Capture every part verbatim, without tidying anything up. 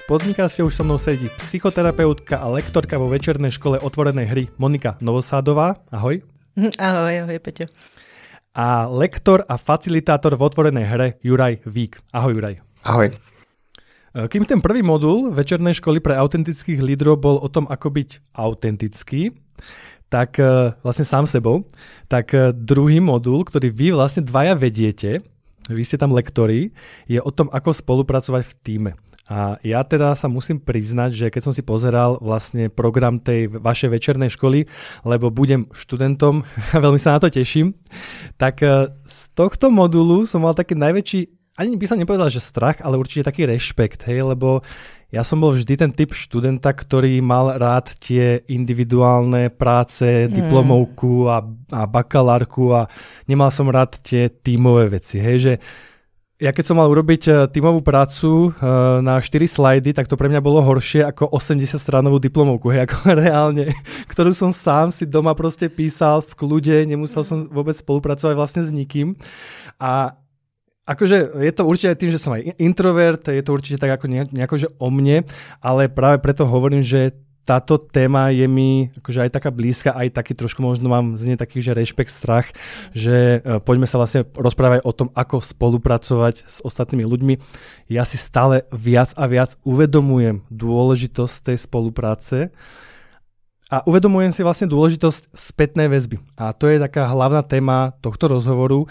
podcaste už so mnou sedí psychoterapeutka a lektorka vo večernej škole otvorenej hry Monika Novosádová. Ahoj. Ahoj, ahoj, Peťo. A lektor a facilitátor v otvorenej hre Juraj Vík. Ahoj, Juraj. Ahoj. Kým ten prvý modul večernej školy pre autentických lídrov bol o tom, ako byť autentický, tak vlastne sám sebou, tak druhý modul, ktorý vy vlastne dvaja vediete, vy ste tam lektori, je o tom, ako spolupracovať v tíme. A ja teda sa musím priznať, že keď som si pozeral vlastne program tej vašej večernej školy, lebo budem študentom a veľmi sa na to teším, tak z tohto modulu som mal taký najväčší, ani by som nepovedal, že strach, ale určite taký rešpekt, hej, lebo ja som bol vždy ten typ študenta, ktorý mal rád tie individuálne práce, diplomovku a, a bakalárku a nemal som rád tie tímové veci, hej, že ja keď som mal urobiť tímovú prácu uh, na štyri slajdy, tak to pre mňa bolo horšie ako osemdesiatstranovú diplomovku, hej, ako reálne, ktorú som sám si doma proste písal v kľude, nemusel som vôbec spolupracovať vlastne s nikým. A akože je to určite aj tým, že som aj introvert, je to určite tak ako nejako, že o mne, ale práve preto hovorím, že táto téma je mi akože aj taká blízka, aj taký trošku možno mám z nej taký, že rešpekt, strach, že poďme sa vlastne rozprávať o tom, ako spolupracovať s ostatnými ľuďmi. Ja si stále viac a viac uvedomujem dôležitosť tej spolupráce a uvedomujem si vlastne dôležitosť spätnej väzby. A to je taká hlavná téma tohto rozhovoru.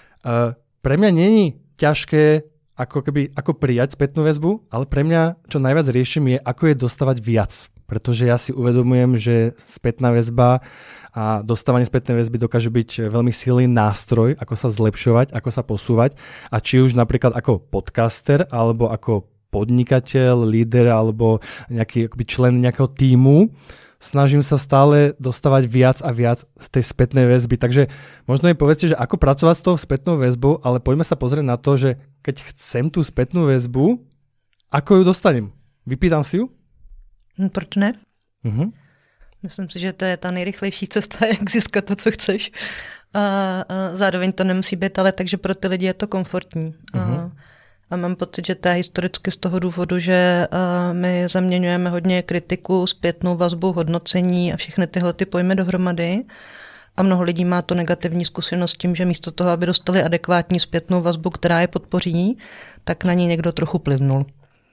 Pre mňa není ťažké ako, keby, ako prijať spätnú väzbu, ale pre mňa čo najviac riešim je, ako je dostávať viac. Pretože ja si uvedomujem, že spätná väzba a dostávanie spätnej väzby dokáže byť veľmi silný nástroj, ako sa zlepšovať, ako sa posúvať. A či už napríklad ako podcaster, alebo ako podnikateľ, líder, alebo nejaký akoby člen nejakého tímu, snažím sa stále dostávať viac a viac z tej spätnej väzby. Takže možno mi povedzte, že ako pracovať s tou spätnou väzbou, ale poďme sa pozrieť na to, že keď chcem tú spätnú väzbu, ako ju dostanem? Vypýtam si ju? Proč ne? Uh-huh. Myslím si, že to je ta nejrychlejší cesta, jak získat to, co chceš. A, a zároveň to nemusí být, ale takže pro ty lidi je to komfortní. Uh-huh. A, a mám pocit, že to je historicky z toho důvodu, že a, my zaměňujeme hodně kritiku, zpětnou vazbu, hodnocení a všechny tyhle ty pojmy dohromady. A mnoho lidí má to negativní zkušenost s tím, že místo toho, aby dostali adekvátní zpětnou vazbu, která je podpoří, tak na ní někdo trochu plivnul.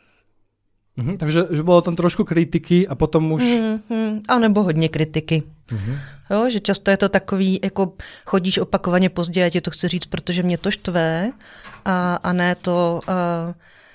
Mhm, takže že bylo tam trošku kritiky a potom už... Mm, mm, a nebo hodně kritiky. Mhm. Jo, že často je to takový, jako chodíš opakovaně pozdě, já ti to chci říct, protože mě to štve a, a ne to... A,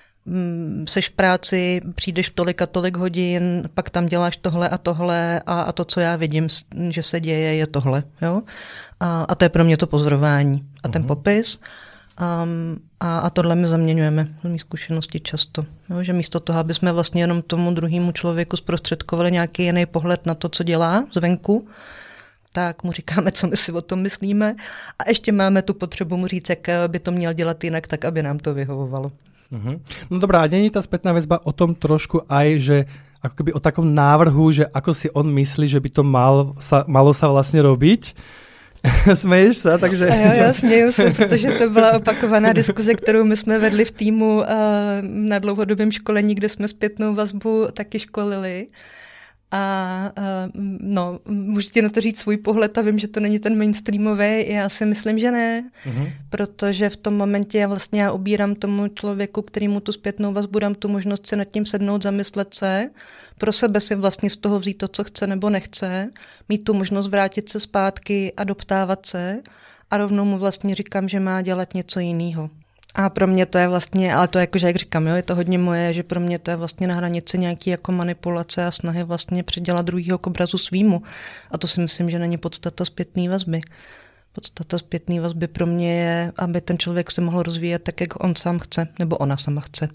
mm, seš v práci, přijdeš v tolik a tolik hodin, pak tam děláš tohle a tohle a, a to, co já vidím, že se děje, je tohle. Jo? A, a to je pro mě to pozorování. A ten mhm. popis... Um, a, a tohle my zaměňujeme z mých zkušeností často. Jo, že místo toho, aby jsme vlastně jenom tomu druhému člověku zprostředkovali nějaký jiný pohled na to, co dělá zvenku, tak mu říkáme, co my si o tom myslíme a ještě máme tu potřebu mu říct, jak by to měl dělat jinak, tak aby nám to vyhovovalo. Uh-huh. No dobrá, a není tá spätná väzba o tom trošku aj, že ako keby o takom návrhu, že ako si on myslí, že by to mal sa, malo sa vlastne robiť? Smeješ se, takže... A jo, jo, směju se, protože to byla opakovaná diskuze, kterou my jsme vedli v týmu na dlouhodobém školení, kde jsme zpětnou vazbu taky školili. A, a no, můžete na to říct svůj pohled a vím, že to není ten mainstreamový, já si myslím, že ne, mm-hmm. protože v tom momentě já vlastně já obírám tomu člověku, kterýmu tu zpětnou vazbu dám tu možnost si nad tím sednout, zamyslet se, pro sebe si vlastně z toho vzít to, co chce nebo nechce, mít tu možnost vrátit se zpátky a doptávat se a rovnou mu vlastně říkám, že má dělat něco jiného. A pro mě to je vlastně, ale to jakože, jak říkám, jo, je to hodně moje, že pro mě to je vlastně na hranici nějaký jako manipulace a snahy vlastně předělat druhýho k obrazu svýmu. A to si myslím, že není podstata zpětné vazby. Podstata zpětné vazby pro mě je, aby ten člověk se mohl rozvíjet tak, jak on sám chce, nebo ona sama chce.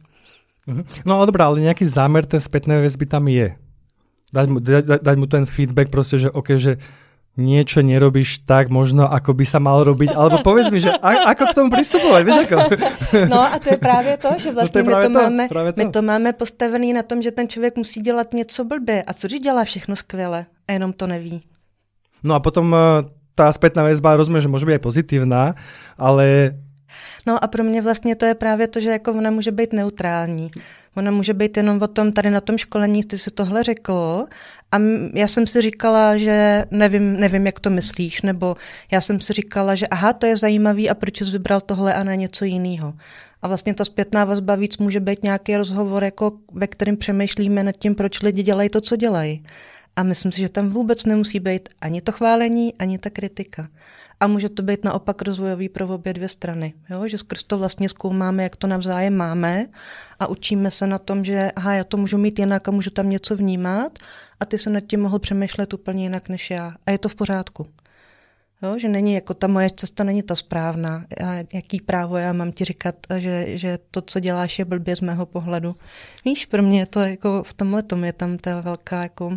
No ale dobrá, ale nějaký záměr té zpětné vazby tam je. Dať mu, dať, dať mu ten feedback prostě, že ok, že niečo nerobíš tak možno, ako by sa mal robiť, alebo povedz mi, že a, ako k tomu pristupovať, vieš ako? No a to je právě to, že vlastně no to my, to to, máme, to. my to máme postavený na tom, že ten člověk musí dělat něco blbě. A co když dělá všechno skvěle a jenom to neví? No a potom tá spätná väzba, rozumiem, že môže byť aj pozitívna, ale No a pro mě vlastně to je právě to, že jako ona může být neutrální. Ona může být jenom o tom, tady na tom školení ty si tohle řekl a já jsem si říkala, že nevím, nevím, jak to myslíš, nebo já jsem si říkala, že aha, to je zajímavý a proč jsi vybral tohle a ne něco jiného. A vlastně ta zpětná vazba víc může být nějaký rozhovor, jako ve kterém přemýšlíme nad tím, proč lidi dělají to, co dělají. A myslím si, že tam vůbec nemusí být ani to chválení, ani ta kritika. A může to být naopak rozvojový pro obě dvě strany. Jo? Že skrz to vlastně zkoumáme, jak to navzájem máme a učíme se na tom, že aha, já to můžu mít jinak a můžu tam něco vnímat a ty se nad tím mohl přemýšlet úplně jinak než já. A je to v pořádku. Jo? Že není jako ta moje cesta není ta správná. A jaký právo já mám ti říkat, že, že to, co děláš, je blbě z mého pohledu. Víš, pro mě je to jako v tomhletom je tam ta velká jako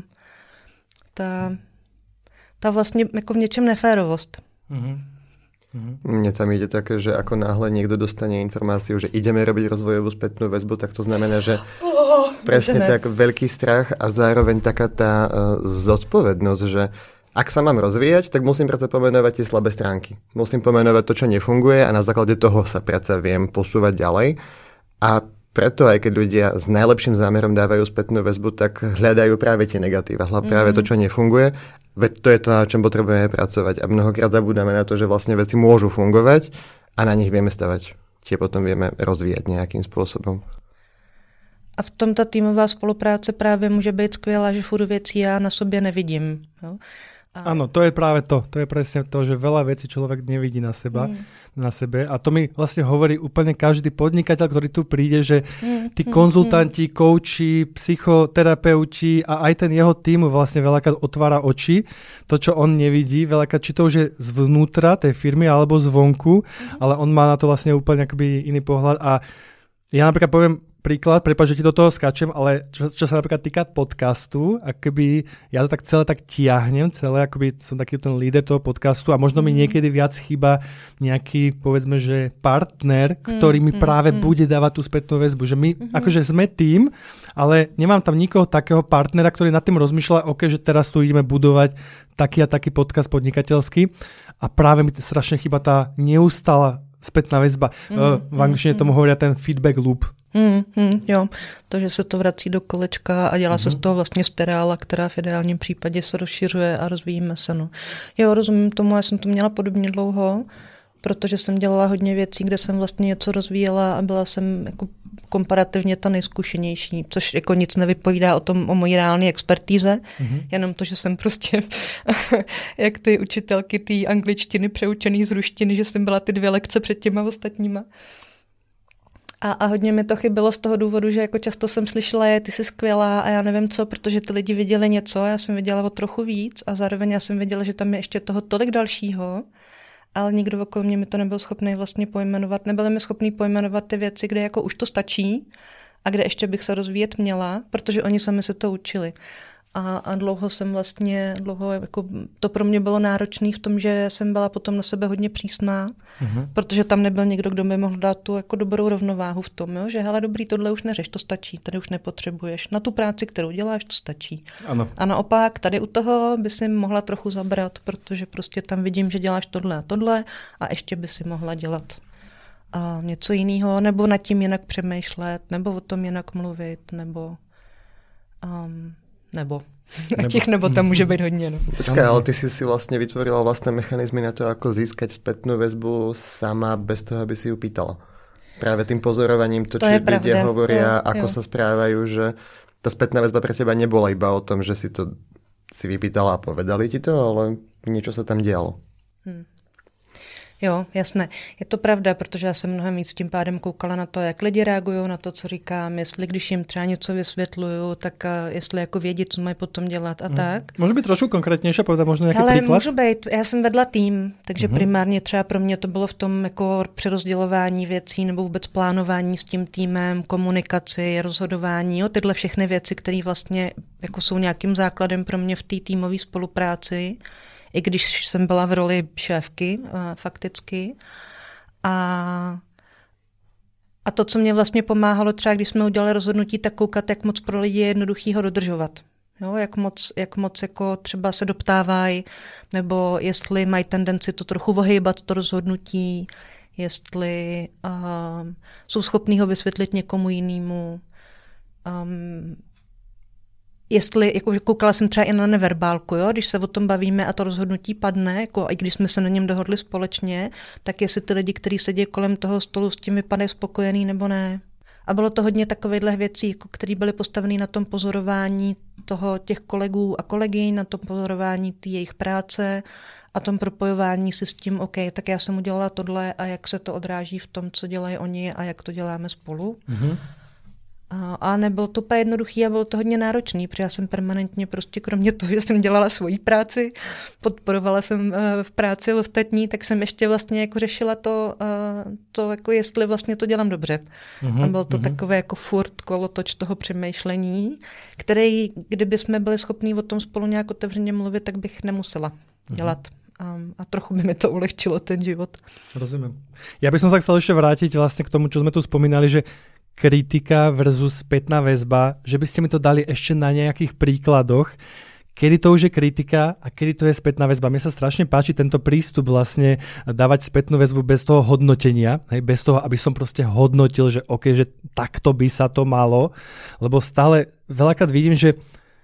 ta, ta vlastně jako v něčem neférovost. Mm-hmm. Mne tam ide také, že ako náhle niekto dostane informáciu, že ideme robiť rozvojovú spätnú väzbu, tak to znamená, že oh, presne ideme. Tak veľký strach a zároveň taká tá uh, zodpovednosť, že ak sa mám rozvíjať, tak musím predsa pomenovať tie slabé stránky. Musím pomenovať to, čo nefunguje a na základe toho sa predsa viem posúvať ďalej. A preto aj keď ľudia s najlepším zámerom dávajú spätnú väzbu, tak hľadajú práve tie negatíva, práve mm. to, čo nefunguje. Veď to je to, na čom potrebujeme pracovať. A mnohokrát zabúdame na to, že vlastne veci môžu fungovať a na nich vieme stavať. Tie potom vieme rozvíjať nejakým spôsobom. A v tom ta týmová spolupráce právě může být skvělá, že furt věcí já na sobě nevidím. Jo? Áno, to je práve to. To je presne to, že veľa vecí človek nevidí na seba, mm. na sebe. A to mi vlastne hovorí úplne každý podnikateľ, ktorý tu príde, že tí konzultanti, kouči, psychoterapeuti a aj ten jeho tým vlastne veľakrát otvára oči. To, čo on nevidí, veľakrát, či to už je zvnútra tej firmy alebo zvonku, mm. ale on má na to vlastne úplne akoby iný pohľad. A ja napríklad poviem príklad, prepáč, že ti do toho skáčem, ale čo, čo sa napríklad týka podcastu, akoby ja to tak celé tak tiahnem, celé, akoby som taký ten líder toho podcastu a možno mm. mi niekedy viac chýba nejaký, povedzme, že partner, ktorý mm, mi práve mm, bude dávať tú spätnú väzbu. Že my mm-hmm. akože sme tým, ale nemám tam nikoho takého partnera, ktorý nad tým rozmýšľa, ok, že teraz tu ideme budovať taký a taký podcast podnikateľský a práve mi strašne chýba tá neustála spätná väzba. Mm, v angličtine mm, tomu hovoria ten feedback loop. Hmm, hmm, jo, to, že se to vrací do kolečka a dělá mm-hmm. se z toho vlastně spirála, která v ideálním případě se rozšiřuje a rozvíjíme se. No. Jo, rozumím tomu, já jsem to měla podobně dlouho, protože jsem dělala hodně věcí, kde jsem vlastně něco rozvíjela a byla jsem jako komparativně ta nejzkušenější, což jako nic nevypovídá o tom, o mojí reálné expertíze, mm-hmm. jenom to, že jsem prostě jak ty učitelky té angličtiny přeučený z ruštiny, že jsem byla ty dvě lekce před těma ostatníma. A, a hodně mi to chybilo z toho důvodu, že jako často jsem slyšela, je, ty jsi skvělá a já nevím co, protože ty lidi viděli něco, já jsem viděla o trochu víc a zároveň já jsem viděla, že tam je ještě toho tolik dalšího, ale nikdo okolo mě mi to nebyl schopný vlastně pojmenovat. Nebyli mi schopný pojmenovat ty věci, kde jako už to stačí a kde ještě bych se rozvíjet měla, protože oni sami se to učili. A, a dlouho jsem vlastně, dlouho jako to pro mě bylo náročné v tom, že jsem byla potom na sebe hodně přísná, uh-huh. protože tam nebyl někdo, kdo by mohl dát tu jako dobrou rovnováhu v tom, jo? Že hele dobrý, tohle už neřeš, to stačí, tady už nepotřebuješ. Na tu práci, kterou děláš, to stačí. Ano. A naopak tady u toho by si mohla trochu zabrat, protože prostě tam vidím, že děláš tohle a tohle a ještě by si mohla dělat a něco jiného, nebo nad tím jinak přemýšlet, nebo o tom jinak mluvit, nebo... Um, Nebo. Na těch nebo tam může být hodně. No. Počkaj, ale ty si si vlastne vytvorila vlastné mechanizmy na to, ako získať spätnú väzbu sama bez toho, aby si ju pýtala. Práve tým pozorovaním, to, to či ľudia hovoria, jo, ako jo. sa správajú, že tá spätná väzba pre teba nebola iba o tom, že si to si vypýtala a povedali ti to, ale niečo sa tam dialo. Hmm. Jo, jasné. Je to pravda, protože já jsem mnohem víc tím pádem koukala na to, jak lidi reagují na to, co říkám, jestli když jim třeba něco vysvětluju, tak jestli jako vědí, co mají potom dělat a mm. tak. Může být trošku konkrétnější, povedat možná nějaký Ale příklad? můžu být. Já jsem vedla tým, takže mm. primárně třeba pro mě to bylo v tom jako přerozdělování věcí nebo vůbec plánování s tím týmem, komunikaci, rozhodování, jo, tyhle všechny věci, které vlastně jako jsou nějakým základem pro mě v té týmové spolupráci. I když jsem byla v roli šéfky, fakticky. A, a to, co mě vlastně pomáhalo, třeba když jsme udělali rozhodnutí, tak koukat, jak moc pro lidi je jednoduchý ho dodržovat. Jo, jak moc, jak moc jako třeba se doptávají, nebo jestli mají tendenci to trochu ohýbat, to rozhodnutí, jestli um, jsou schopní ho vysvětlit někomu jinému, um, jestli, jako koukala jsem třeba i na neverbálku, jo? Když se o tom bavíme a to rozhodnutí padne, jako i když jsme se na něm dohodli společně, tak jestli ty lidi, kteří sedí kolem toho stolu, s tím vypadají spokojený nebo ne. A bylo to hodně takovýchhle věcí, jako, které byly postavené na tom pozorování toho těch kolegů a kolegyň, na tom pozorování té jejich práce a tom propojování si s tím, OK, tak já jsem udělala tohle a jak se to odráží v tom, co dělají oni a jak to děláme spolu. Mm-hmm. A, a nebylo to úplně jednoduchý a bylo to hodně náročný, protože já jsem permanentně prostě kromě toho, že jsem dělala svoji práci, podporovala jsem uh, v práci ostatní, tak jsem ještě vlastně jako řešila to, uh, to jako jestli vlastně to dělám dobře. Mm-hmm, a byl to mm-hmm. takové jako furt kolotoč toho přemýšlení, který, kdyby jsme byli schopní o tom spolu nějak otevřeně mluvit, tak bych nemusela mm-hmm. dělat. Um, a trochu by mi to ulehčilo ten život. Rozumiem. Ja by som sa chcel ešte vrátiť vlastne k tomu, čo sme tu spomínali, že kritika versus spätná väzba, že by ste mi to dali ešte na nejakých príkladoch, kedy to už je kritika a kedy to je spätná väzba. Mne sa strašne páči tento prístup vlastne dávať spätnú väzbu bez toho hodnotenia, hej, bez toho, aby som proste hodnotil, že OK, že takto by sa to malo, lebo stále veľakrát vidím, že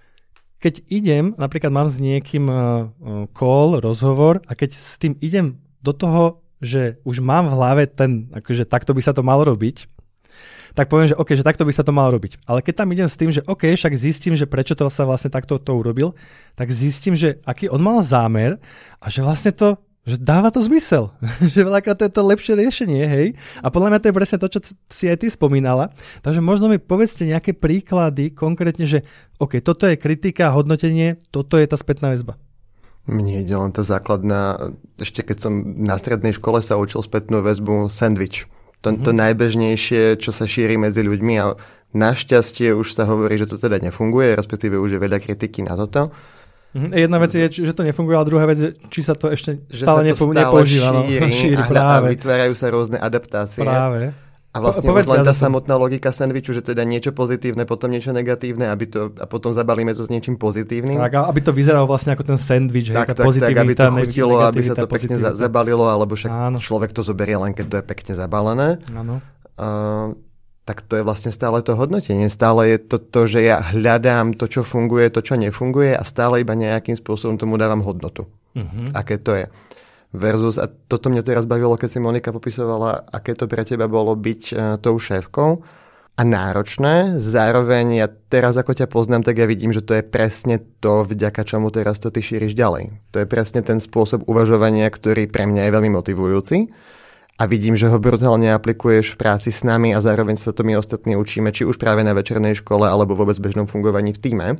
keď idem, napríklad mám s niekým call, rozhovor a keď s tým idem do toho, že už mám v hlave ten, akože takto by sa to malo robiť, tak poviem, že OK, že takto by sa to malo robiť. Ale keď tam idem s tým, že OK, však zistím, že prečo to sa vlastne takto to urobil, tak zistím, že aký on mal zámer a že vlastne to, že dáva to zmysel. Že veľakrát to je to lepšie riešenie, hej? A podľa mňa to je presne to, čo si aj ty spomínala. Takže možno mi povedzte nejaké príklady konkrétne, že OK, toto je kritika, hodnotenie, toto je tá spätná väzba. Mne ide len tá základná, ešte keď som na strednej škole sa učil spätnú väzbu, sandwich. To, to najbežnejšie, čo sa šíri medzi ľuďmi a našťastie už sa hovorí, že to teda nefunguje, respektíve už je veľa kritiky na toto. Jedna vec je, že to nefunguje, a druhá vec je, či sa to ešte že stále, sa to nepo, stále nepoužíva. Šíri, no, šíri a, práve. a vytvárajú sa rôzne adaptácie. Práve. A vlastne Po, už len tá to... samotná logika sandviču, že teda niečo pozitívne, potom niečo negatívne, aby to, a potom zabalíme to s niečím pozitívnym. Tak, aby to vyzeralo vlastne ako ten sandwich. Tak, tak, tak, aby to chutilo, aby sa to pekne za, zabalilo, alebo však áno. Človek to zoberie len, keď to je pekne zabalené. Áno. Uh, tak to je vlastne stále to hodnotenie. Stále je to to, že ja hľadám to, čo funguje, to, čo nefunguje a stále iba nejakým spôsobom tomu dávam hodnotu. Uh-huh. Aké to je. Versus, a toto mňa teraz bavilo, keď si Monika popisovala, aké to pre teba bolo byť uh, tou šéfkou a náročné. Zároveň ja teraz, ako ťa poznám, tak ja vidím, že to je presne to, vďaka čomu teraz to ty šíriš ďalej. To je presne ten spôsob uvažovania, ktorý pre mňa je veľmi motivujúci. A vidím, že ho brutálne aplikuješ v práci s nami a zároveň sa to my ostatní učíme, či už práve na večernej škole, alebo vôbec v bežnom fungovaní v tíme.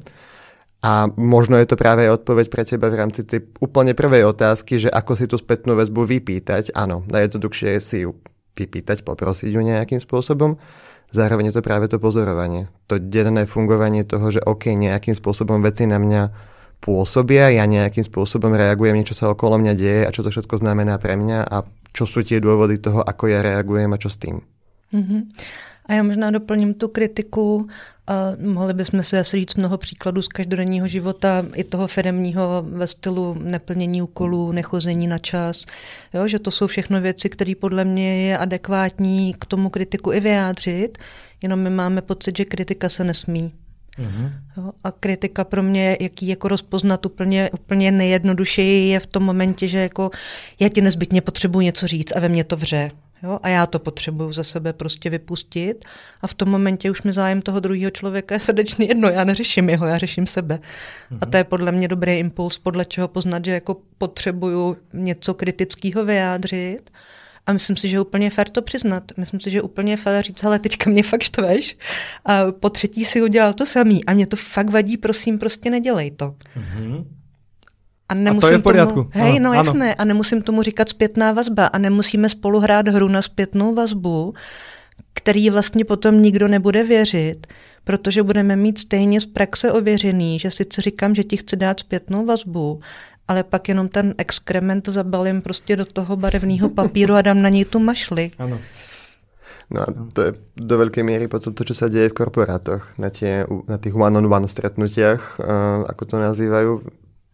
A možno je to práve odpoveď pre teba v rámci tej úplne prvej otázky, že ako si tú spätnú väzbu vypýtať. Áno, najjednoduchšie je si ju vypýtať, poprosiť ju nejakým spôsobom. Zároveň je to práve to pozorovanie. To denné fungovanie toho, že OK, nejakým spôsobom veci na mňa pôsobia, ja nejakým spôsobom reagujem, niečo sa okolo mňa deje a čo to všetko znamená pre mňa a čo sú tie dôvody toho, ako ja reagujem a čo s tým. Mm-hmm. A já možná doplním tu kritiku. Uh, mohli bychom si asi říct mnoho příkladů z každodenního života, i toho firemního ve stylu neplnění úkolů, nechození na čas. Jo, že to jsou všechno věci, které podle mě je adekvátní k tomu kritiku i vyjádřit, jenom my máme pocit, že kritika se nesmí. Mm-hmm. Jo, a kritika pro mě, jaký jako rozpoznat úplně, úplně nejjednodušeji je v tom momentě, že jako já ti nezbytně potřebuji něco říct a ve mně to vře. Jo, a já to potřebuju za sebe prostě vypustit a v tom momentě už mi zájem toho druhého člověka je srdečně jedno, já neřeším jeho, já řeším sebe. Mm-hmm. A to je podle mě dobrý impuls, podle čeho poznat, že jako potřebuju něco kritického vyjádřit. A myslím si, že je úplně fér to přiznat. Myslím si, že je úplně fér říct, ale teďka mě fakt štveš a po třetí si udělal to samý a mě to fakt vadí, prosím, prostě nedělej to. Mm-hmm. A, nemusím a to je v poriadku. Tomu, hej, no jasné, a nemusím tomu říkat zpětná vazba a nemusíme spolu hrát hru na zpětnou vazbu, který vlastně potom nikdo nebude věřit, protože budeme mít stejně z praxe ověřený, že sice říkám, že ti chci dát zpětnou vazbu, ale pak jenom ten exkrement zabalím prostě do toho barevného papíru a dám na něj tu mašli. Ano. No a to je do veľkej miery potom to, čo sa deje v korporátoch, na, tie, na tých one-on-one stretnutiach, uh, ako to nazývajú.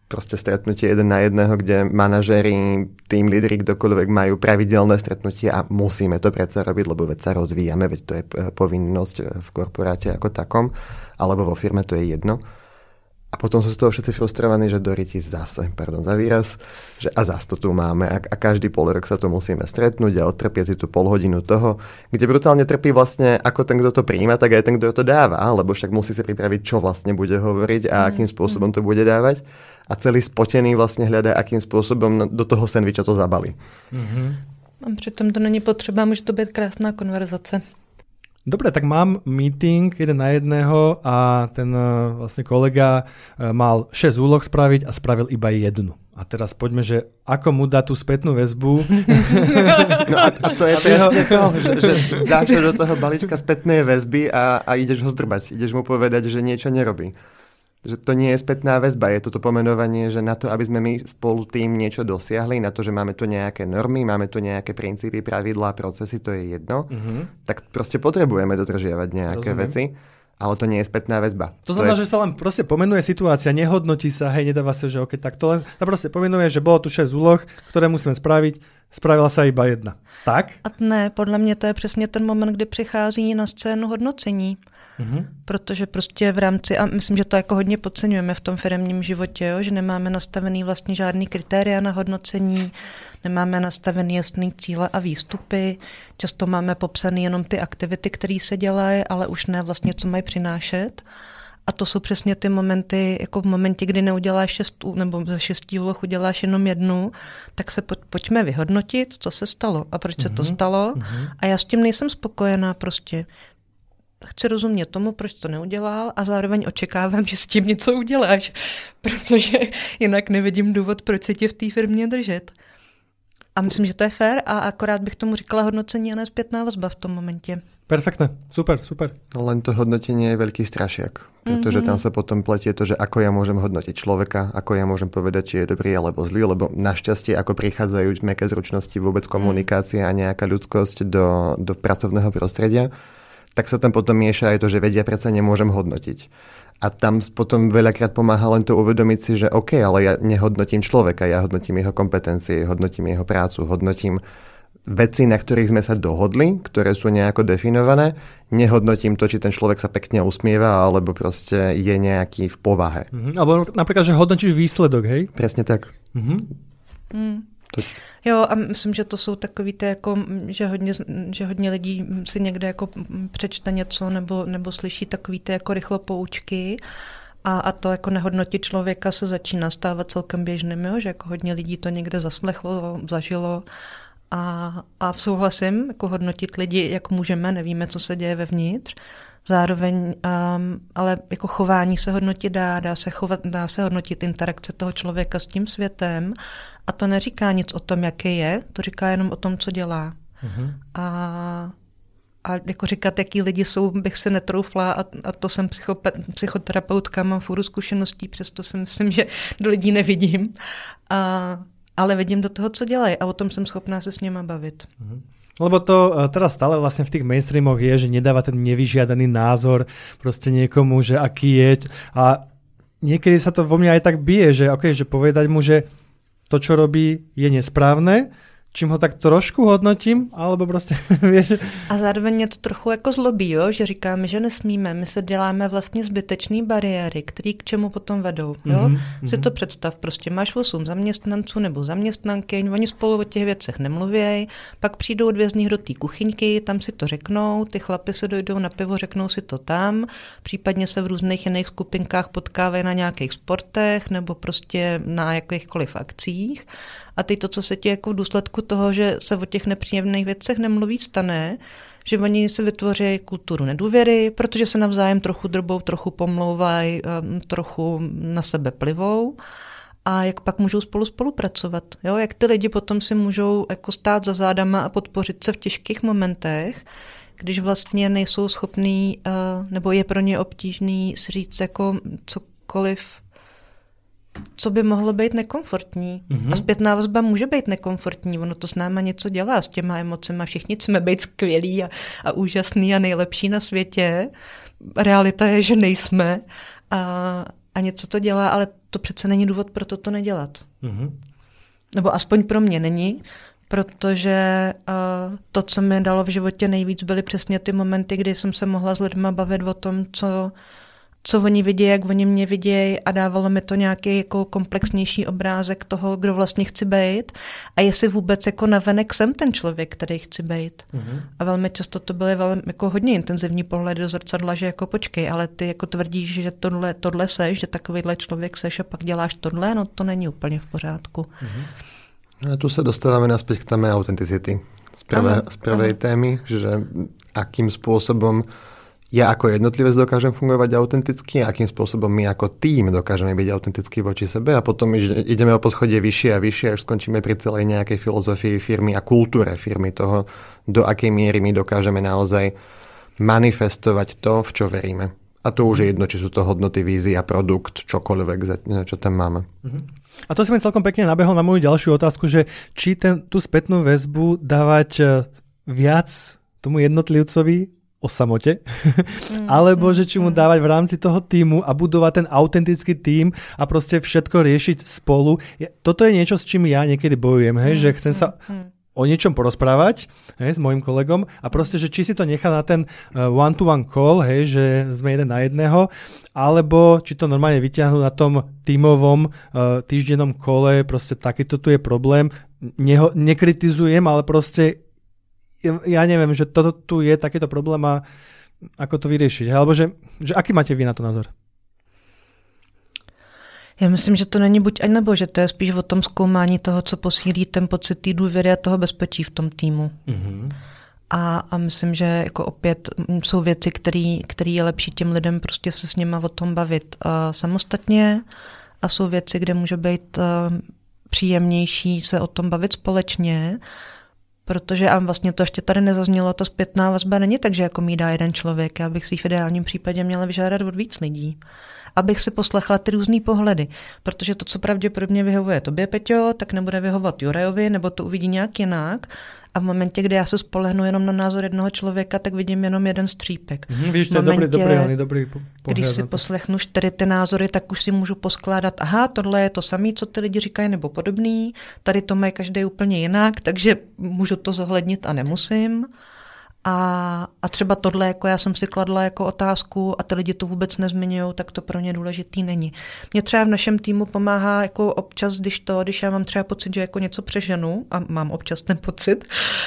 proste stretnutie jeden na jedného, kde manažeri, tým lídri, kdokoľvek majú pravidelné stretnutie a musíme to predsa robiť, lebo veď sa rozvíjame, veď to je povinnosť v korporáte ako takom, alebo vo firme, to je jedno. A potom sú z toho všetci frustrovaní, že doriti zase, pardon za výraz, že a zase to tu máme a, a každý pol rok sa tu musíme stretnúť a odtrpieť si tú pol hodinu toho, kde brutálne trpí vlastne ako ten, kto to prijíma, tak aj ten, kto to dáva, lebo však musí si pripraviť, čo vlastne bude hovoriť a akým spôsobom to bude dávať a celý spotený vlastne hľadá, akým spôsobom do toho sendviča to zabali. Mm-hmm. A přitom to není potřeba, může to být krásná konverzace. Dobre, tak mám meeting jeden na jedného a ten vlastne kolega mal šesť úloh spraviť a spravil iba jednu. A teraz poďme, že ako mu dá tú spätnú väzbu. No a, a to je presne to, že, že dáš do toho balíčka spätnej väzby a, a ideš ho zdrbať. Ideš mu povedať, že niečo nerobí. Že to nie je spätná väzba, je toto pomenovanie, že na to, aby sme my spolu tým niečo dosiahli, na to, že máme tu nejaké normy, máme tu nejaké princípy, pravidlá, procesy, to je jedno, mm-hmm. tak proste potrebujeme dodržiavať nejaké Rozumiem. veci, ale to nie je spätná väzba. To znamená, to je... že sa len proste pomenuje situácia, nehodnotí sa, hej, nedáva sa, že ok, tak to len sa proste pomenuje, že bolo tu šesť úloh, ktoré musíme spraviť, spravila sa iba jedna. Tak? A ne, podle mě to je přesně ten moment, kdy přichází na scénu hodnocení. Mm-hmm. Protože prostě v rámci, a myslím, že to jako hodně podceňujeme v tom firemním životě, jo, že nemáme nastavený vlastně žádný kritéria na hodnocení, nemáme nastavený jasný cíle a výstupy, často máme popsaný jenom ty aktivity, které se dělají, ale už ne vlastně, co mají přinášet. A to jsou přesně ty momenty, jako v momentě, kdy neuděláš šest, nebo ze šestí úloh uděláš jenom jednu, tak se pojď, pojďme vyhodnotit, co se stalo a proč mm-hmm. se to stalo. Mm-hmm. A já s tím nejsem spokojená prostě. Chci rozumět tomu, proč to neudělal a zároveň očekávám, že s tím něco uděláš, protože jinak nevidím důvod, proč se tě v té firmě držet. A myslím, že to je fér a akorát bych tomu říkala hodnocení a ne zpětná vazba v tom momentě. Perfektné, super, super. Len to hodnotenie je veľký strašiak, pretože mm-hmm. tam sa potom pletie to, že ako ja môžem hodnotiť človeka, ako ja môžem povedať, či je dobrý alebo zlý, lebo našťastie ako prichádzajú mäkké zručnosti, vôbec komunikácia a nejaká ľudskosť do, do pracovného prostredia, tak sa tam potom mieša aj to, že vedia, predsa nemôžem hodnotiť. A tam potom veľakrát pomáha len to uvedomiť si, že OK, ale ja nehodnotím človeka, ja hodnotím jeho kompetencie, hodnotím jeho prácu, hodnotím veci, na ktorých sme sa dohodli, ktoré sú nejako definované. Nehodnotím to, či ten človek sa pekne usmieva, alebo proste je nejaký v povahe. Mm-hmm. Alebo napríklad, že hodnotíš výsledok, hej? Presne tak. Mm-hmm. Mm. To... Jo, a myslím, že to jsou takový ty, jako, že, hodně, že hodně lidí si někde jako přečte něco nebo, nebo slyší takový ty jako rychlo poučky a, a to jako nehodnotit člověka se začíná stávat celkem běžným, jo? Že jako hodně lidí to někde zaslechlo, zažilo a, a souhlasím, jako hodnotit lidi, jak můžeme, nevíme, co se děje vevnitř. Zároveň, um, ale jako chování se hodnotit dá, dá se, chovat, dá se hodnotit interakce toho člověka s tím světem a to neříká nic o tom, jaký je, to říká jenom o tom, co dělá. Uh-huh. A, a jako říkat, jaký lidi jsou, bych se netroufla a, a to jsem psychope, psychoterapeutka, mám fůru zkušeností, přesto si myslím, že do lidí nevidím, a, ale vidím do toho, co dělají a o tom jsem schopná se s nima bavit. Uh-huh. Lebo to teraz stále vlastne v tých mainstreamoch je, že nedáva ten nevyžiadaný názor proste niekomu, že aký je. A niekedy sa to vo mne aj tak bije, že, okay, že povedať mu, že to, čo robí, je nesprávne, čím ho tak trošku hodnotím, alebo prostě, vieš. A zároveň mě to trochu jako zlobí, jo? Že říkáme, že nesmíme, my se děláme vlastně zbytečný bariéry, které k čemu potom vedou. Jo? Mm-hmm. Si to představ, prostě máš osm zaměstnanců nebo zaměstnankyň, oni spolu o těch věcech nemluvějí, pak přijdou dvě z nich do té kuchyňky, tam si to řeknou, ty chlapi se dojdou na pivo, řeknou si to tam, případně se v různých jiných skupinkách potkávají na nějakých sportech nebo prostě na jakýchkoliv akcích. A teď to, co se ti jako v důsledku toho, že se o těch nepříjemných věcech nemluví, stane, že oni si vytvoří kulturu nedůvěry, protože se navzájem trochu drbou, trochu pomlouvají, trochu na sebe plivou. A jak pak můžou spolu spolupracovat? Jo? Jak ty lidi potom si můžou jako stát za zádama a podpořit se v těžkých momentech, když vlastně nejsou schopní, nebo je pro ně obtížný si říct jako cokoliv, co by mohlo být nekomfortní. Mm-hmm. A zpětná vazba může být nekomfortní, ono to s náma něco dělá, s těma emocema, všichni chceme být skvělí a, a úžasný a nejlepší na světě. Realita je, že nejsme a, a něco to dělá, ale to přece není důvod pro to to nedělat. Mm-hmm. Nebo aspoň pro mě není, protože uh, to, co mi dalo v životě nejvíc, byly přesně ty momenty, kdy jsem se mohla s lidmi bavit o tom, co, co oni vidějí, jak oni mě vidějí a dávalo mi to nějaký jako komplexnější obrázek toho, kdo vlastně chci být a jestli vůbec jako navenek jsem ten člověk, který chci být. Mm-hmm. A velmi často to byly velmi, jako hodně intenzivní pohledy do zrcadla, že jako počkej, ale ty jako tvrdíš, že tohle, tohle seš, že takovýhle člověk seš a pak děláš tohle, no to není úplně v pořádku. Mm-hmm. A tu sa dostávame naspäť k téme autenticity. Z, prvé, z prvej témy, že akým spôsobom ja ako jednotlivec dokážem fungovať autenticky a akým spôsobom my ako tím dokážeme byť autentickí voči sebe a potom ideme o poschodie vyššie a vyššie, až skončíme pri celej nejakej filozofii firmy a kultúre firmy toho, do akej miery my dokážeme naozaj manifestovať to, v čo veríme. A to už je jedno, či sú to hodnoty, vízia, produkt, čokoľvek, čo tam máme. Mhm. A to si mi celkom pekne nabehol na moju ďalšiu otázku, že či ten, tú spätnú väzbu dávať viac tomu jednotlivcovi o samote, mm, alebo že či mu dávať v rámci toho tímu a budovať ten autentický tím a proste všetko riešiť spolu. Toto je niečo, s čím ja niekedy bojujem, hej, mm, že chcem sa o niečom porozprávať, hej, s mojim kolegom a proste, že či si to nechá na ten one-to-one call, hej, že sme jeden na jedného, alebo či to normálne vyťahnú na tom tímovom uh, týždennom kole, proste takýto tu je problém. Neho, nekritizujem, ale proste ja, ja neviem, že toto tu je takýto problém a ako to vyriešiť. Alebo že, že aký máte vy na to názor? Já myslím, že to není buď a nebo, že to je spíš o tom zkoumání toho, co posílí ten pocit té důvěry a toho bezpečí v tom týmu. Mm-hmm. A, a myslím, že jako opět jsou věci, které je lepší těm lidem prostě se s nima o tom bavit uh, samostatně a jsou věci, kde může být uh, příjemnější se o tom bavit společně, protože a vlastně to ještě tady nezaznělo, ta zpětná vazba není tak, že jako mi dá jeden člověk, já bych si v ideálním případě měla vyžádat od víc lidí. Abych si poslechla ty různý pohledy, protože to, co pravděpodobně vyhovuje tobě, Peťo, tak nebude vyhovovat Jurajovi, nebo to uvidí nějak jinak. A v momentě, kdy já se spolehnu jenom na názor jednoho člověka, tak vidím jenom jeden střípek. Mm, víš, to je dobrý, dobrý, dobrý pohled. Když si poslechnu čtyři ty názory, tak už si můžu poskládat, aha, tohle je to samé, co ty lidi říkají, nebo podobný, tady to mají každý úplně jinak, takže můžu to zohlednit a nemusím. A, a třeba tohle, jako já jsem si kladla jako otázku a ty lidi to vůbec nezmiňují, tak to pro ně důležitý není. Mě třeba v našem týmu pomáhá jako občas, když to, když já mám třeba pocit, že jako něco přeženu a mám občas ten pocit,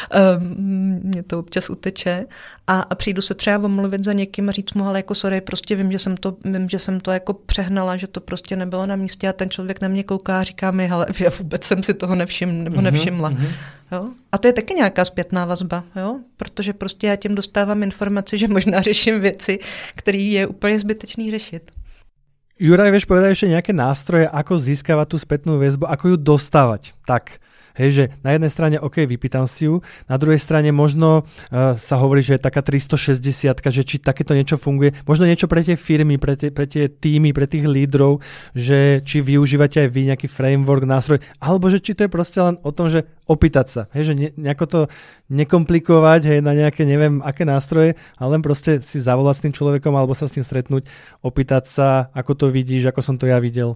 um, mě to občas uteče a, a přijdu se třeba omluvit za někým a říct mu, ale jako sorry, prostě vím, že jsem to, vím, že jsem to jako přehnala, že to prostě nebylo na místě a ten člověk na mě kouká a říká mi, hele, já vůbec jsem si toho nevšiml, nebo nevšimla. Mm-hmm. Jo? A to je taky nějaká zpětná vazba, jo? Protože prostě já tím dostávám informaci, že možná řeším věci, které je úplně zbytečný řešit. Juraj, vieš povedať ešte nejaké nástroje, ako získavať tú spätnú väzbu, ako ju dostávať? Tak, hej, že na jednej strane, OK, vypýtam si ju, na druhej strane možno uh, sa hovorí, že je taká tristošesťdesiatka, že či takéto niečo funguje, možno niečo pre tie firmy, pre tie, pre tie týmy, pre tých lídrov, že či využívate aj vy nejaký framework, nástroj, alebo že či to je proste len o tom, že opýtať sa, hej, že ne, nejako to nekomplikovať, hej, na nejaké, neviem, aké nástroje, ale len proste si zavolať s tým človekom alebo sa s ním stretnúť, opýtať sa, ako to vidíš, ako som to ja videl.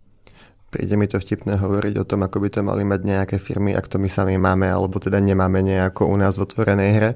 Príde mi to vtipné hovoriť o tom, ako by to mali mať nejaké firmy, ak to my sami máme, alebo teda nemáme nejako u nás v otvorenej hre.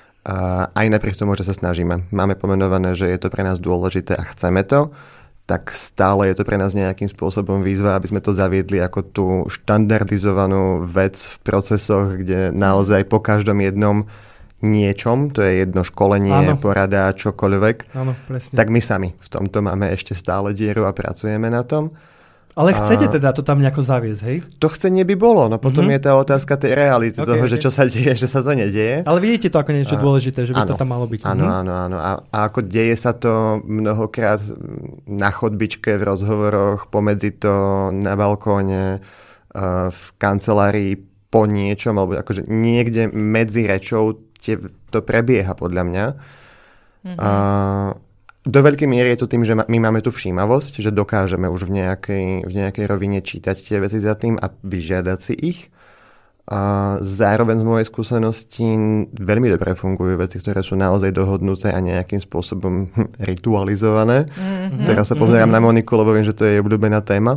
A aj napriek tomu, že sa snažíme. Máme pomenované, že je to pre nás dôležité a chceme to, tak stále je to pre nás nejakým spôsobom výzva, aby sme to zaviedli ako tú štandardizovanú vec v procesoch, kde naozaj po každom jednom niečom, to je jedno školenie, áno, porada, čokoľvek, áno, presne, tak my sami v tomto máme ešte stále dieru a pracujeme na tom. Ale chcete a... teda to tam nejako zaviesť, hej? To chcenie by bolo, no potom mm-hmm. je tá otázka tej reality, okay, toho, okay, že čo sa deje, že sa to nedieje. Ale vidíte to ako niečo a... dôležité, že by áno, to tam malo byť. Áno, áno, áno. A, a ako deje sa to mnohokrát na chodbičke, v rozhovoroch, pomedzi to, na balkóne, v kancelárii, po niečom, alebo akože niekde medzi rečou to prebieha podľa mňa. Mm-hmm. A do veľkej miery je to tým, že my máme tú všímavosť, že dokážeme už v nejakej, v nejakej rovine čítať tie veci za tým a vyžiadať si ich. A zároveň z mojej skúsenosti veľmi dobre fungujú veci, ktoré sú naozaj dohodnuté a nejakým spôsobom ritualizované. Mm-hmm. Teraz sa pozerám mm-hmm. na Moniku, lebo viem, že to je jej obľúbená téma.